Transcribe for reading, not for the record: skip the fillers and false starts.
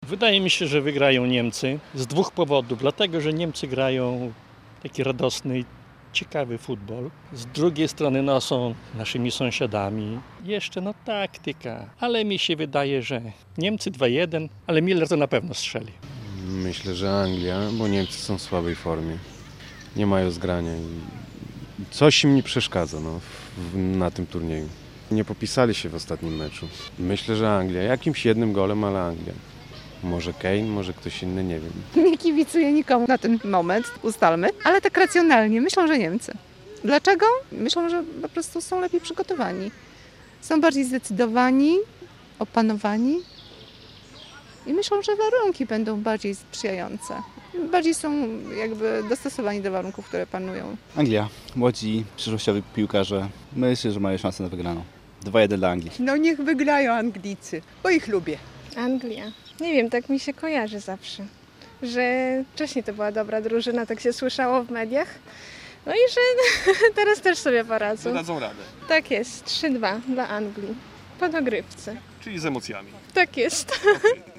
Wydaje mi się, że wygrają Niemcy z dwóch powodów. Dlatego, że Niemcy grają taki radosny, ciekawy futbol. Z drugiej strony są naszymi sąsiadami. Jeszcze taktyka. Ale mi się wydaje, że Niemcy 2-1, ale Miller to na pewno strzeli. Myślę, że Anglia, bo Niemcy są w słabej formie. Nie mają zgrania i coś im nie przeszkadza na tym turnieju. Nie popisali się w ostatnim meczu. Myślę, że Anglia. Jakimś jednym golem, ale Anglia. Może Kane, może ktoś inny, nie wiem. Nie kibicuję nikomu na ten moment, ustalmy, ale tak racjonalnie myślą, że Niemcy. Dlaczego? Myślą, że po prostu są lepiej przygotowani. Są bardziej zdecydowani, opanowani i myślą, że warunki będą bardziej sprzyjające. Bardziej są jakby dostosowani do warunków, które panują. Anglia. Młodzi, przyszłościowi piłkarze. Myślę, że mają szansę na wygraną. 2-1 dla Anglii. No niech wygrają Anglicy, bo ich lubię. Anglia. Nie wiem, tak mi się kojarzy zawsze, że wcześniej to była dobra drużyna, tak się słyszało w mediach. No i że teraz też sobie poradzą. Dadzą radę, Tak jest, 3-2 dla Anglii. Po dogrywce. czyli z emocjami. Tak jest.